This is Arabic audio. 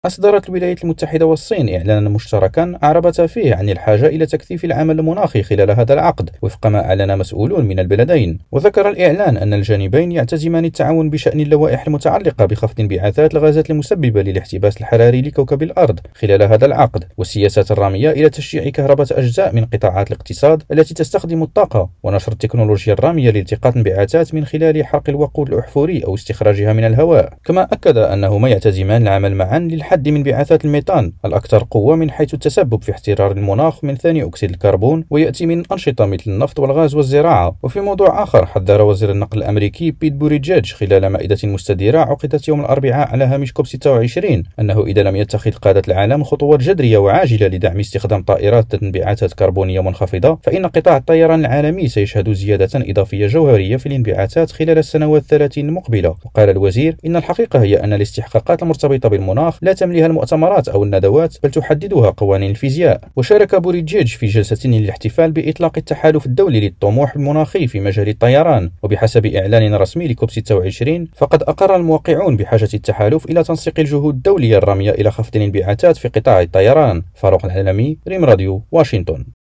أصدرت الولايات المتحدة والصين إعلانا مشتركا أعربت فيه عن الحاجة إلى تكثيف العمل المناخي خلال هذا العقد وفق ما أعلن مسؤولون من البلدين. وذكر الإعلان أن الجانبين يعتزمان التعاون بشأن اللوائح المتعلقة بخفض انبعاثات الغازات المسببة للاحتباس الحراري لكوكب الأرض خلال هذا العقد، والسياسات الرامية إلى تشجيع كهرباء أجزاء من قطاعات الاقتصاد التي تستخدم الطاقة ونشر التكنولوجيا الرامية لالتقاط انبعاثات من خلال حرق الوقود الأحفوري أو استخراجها من الهواء. كما أكد أنهما يعتزمان العمل معا للحد من انبعاثات الميثان الأكثر قوة من حيث التسبب في احترار المناخ من ثاني أكسيد الكربون، ويأتي من أنشطة مثل النفط والغاز والزراعة. وفي موضوع آخر، حذر وزير النقل الأمريكي بيت بوريجيج خلال مائدة مستديرة عقدت يوم الأربعاء على هامش كوب 26 أنه إذا لم يتخذ قادة العالم خطوات جذرية وعاجلة لدعم استخدام طائرات ذات انبعاثات كربونية منخفضة، فإن قطاع الطيران العالمي سيشهد زيادة إضافية جوهرية في الانبعاثات خلال السنوات 30 المقبلة. وقال الوزير إن الحقيقة هي أن الاستحقاقات المرتبطة بالمناخ لا تمليها المؤتمرات أو الندوات، بل تحددها قوانين الفيزياء. وشارك بوريجيج في جلسة للاحتفال بإطلاق التحالف الدولي للطموح المناخي في مجال الطيران. وبحسب إعلان رسمي لكوب 26 فقد أقر الموقعون بحاجة التحالف إلى تنسيق الجهود الدولية الرامية إلى خفض الانبعاثات في قطاع الطيران. فاروق العلمي، ريم راديو، واشنطن.